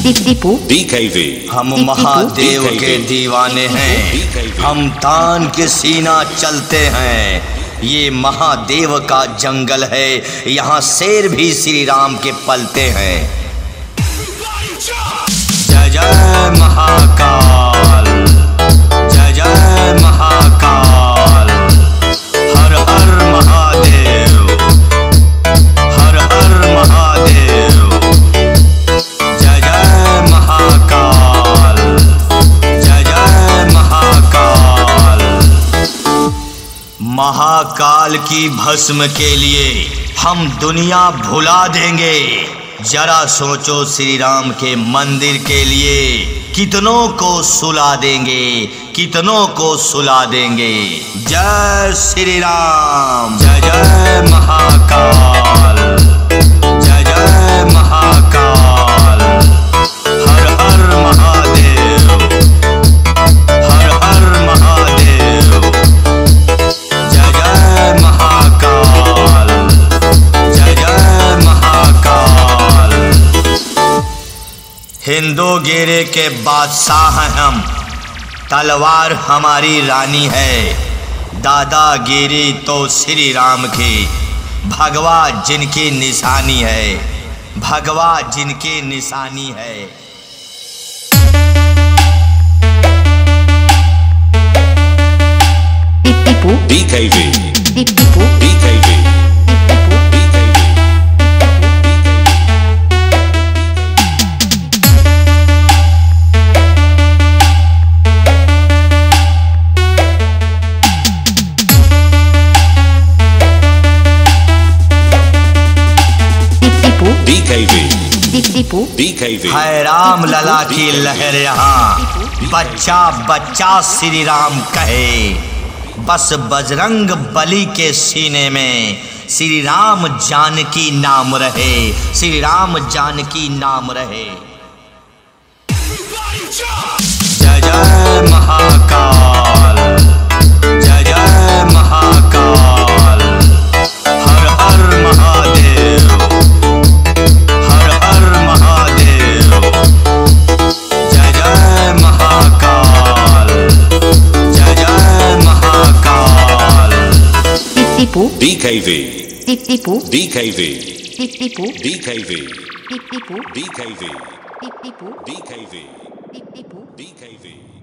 Deepu BKV। हम महादेव के दीवाने हैं, हम तान के सीना चलते हैं। ये महादेव का जंगल है, यहाँ शेर भी श्री राम के पलते हैं। जय जय महाकाल, जय जय महाकाल, हर हर महादेव, हर हर महादेव। जय जय महाकाल, जय जय महाकाल। महाकाल की भस्म के लिए हम दुनिया भुला देंगे। जरा सोचो, श्री राम के मंदिर के लिए कितनों को सुला देंगे, कितनों को सुला देंगे। जय श्री राम, जय जय महाकाल, जय जय महाकाल, हर हर महादेव, हर हर महादेव। जय जय महाकाल, जय जय महाकाल। हिंदूगिरी के बादशाह हैं हम, तलवार हमारी रानी है। दादागिरी तो श्री राम की, भगवा जिनकी निशानी है, भगवा जिनकी निशानी है। Deepu BKV। Deepu BKV। Deepu BKV। है राम लला की लहर यहाँ, बच्चा बच्चा श्री राम कहे। बस बजरंग बली के सीने में श्री राम जानकी नाम रहे, श्री राम जानकी नाम रहे। जय जय महाकाल, जय जय महाकाल, हर हर महादेव, हर हर महादेव। जय जय महाकाल, जय जय Mahakal. Deepu BKV। Deepu BKV। Deepu BKV। Deepu BKV। Deepu BKV। Deepu BKV।